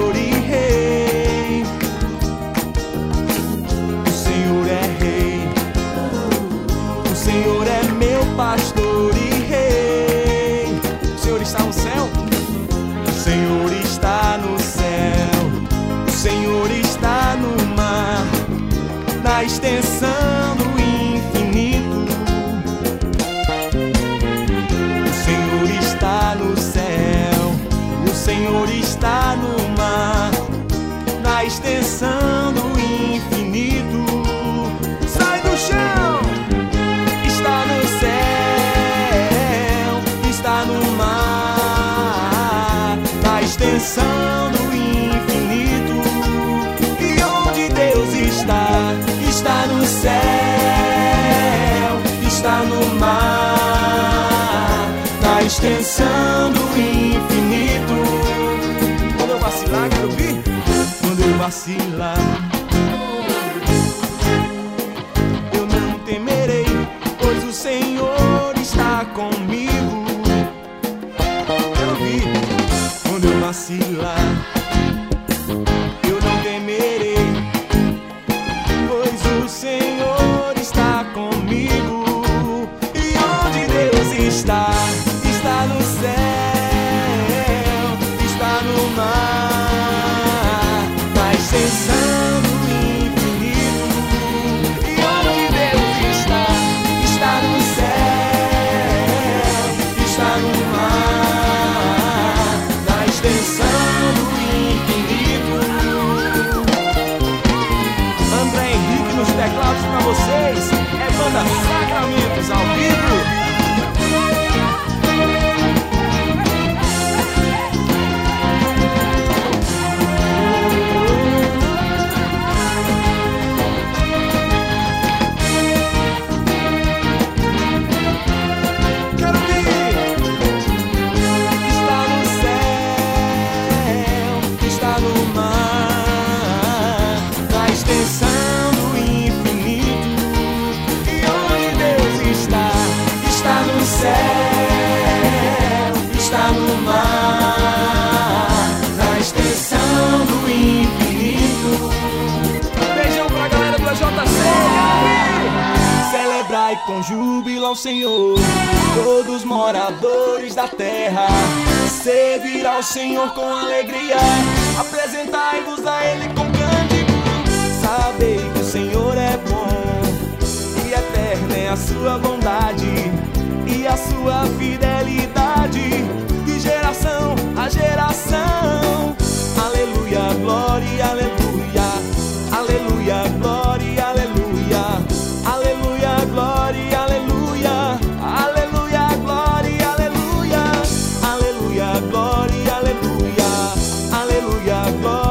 pastor e rei. O Senhor é rei. O Senhor é meu pastor e rei. O Senhor está no céu. O Senhor está no céu. O Senhor está no mar, na extensão do infinito. O Senhor está no céu. O Senhor está no mar, na extensão do infinito. Sai do chão! Está no céu, está no mar, na extensão do infinito. E onde Deus está? Está no céu, está no mar, na extensão do infinito. Quando eu vacilar, quero ouvir? Quando eu vacilar, eu não temerei, pois o Senhor está comigo. Quero ouvir? Quando eu vacilar, eu não temerei, pois o Senhor está comigo. E onde Deus está? Está no céu, está no mar, na extensão do infinito. E onde Deus está? Está no céu, está no mar, na extensão do infinito. André Henrique nos teclados pra vocês. É banda Sacramentos ao vivo. Quero ouvir. Está no céu, está no mar, na extensão do infinito. E onde Deus está? Está no céu, está no mar, na extensão do infinito. Beijão pra galera do JC. Celebrai com júbilo ao Senhor, todos moradores da terra. Servir ao Senhor com alegria, apresentai-vos a Ele com cântico. Sabei que o Senhor é bom, e eterna é a sua bondade e a sua fidelidade, de geração a geração. Aleluia, glória, aleluia. Aleluia, glória, aleluia. Aleluia, glória, aleluia. Aleluia, glória, aleluia. Aleluia, glória, aleluia. Aleluia, glória.